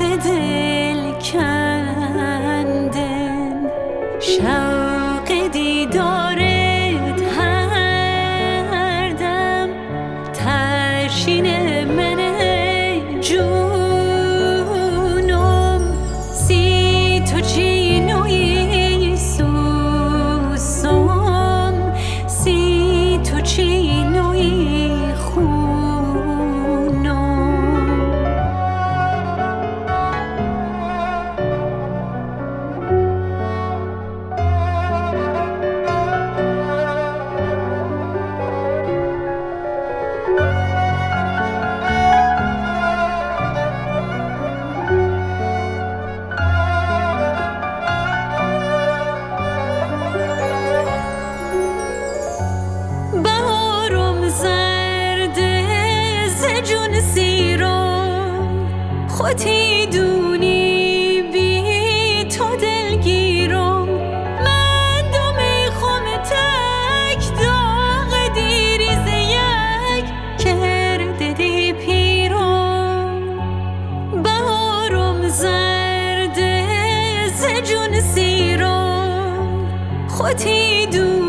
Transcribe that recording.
دل کندن، شوق دیدارت هر دم ترشین من جونم. سی تو چینوی سوسم، سی تو چینوی خودی دونی بی تو دلگیرم. من دو میخوام تک داغ دیریز یک کرده دی پیرم. بهارم زرده ز جون سیرم، خودی دونی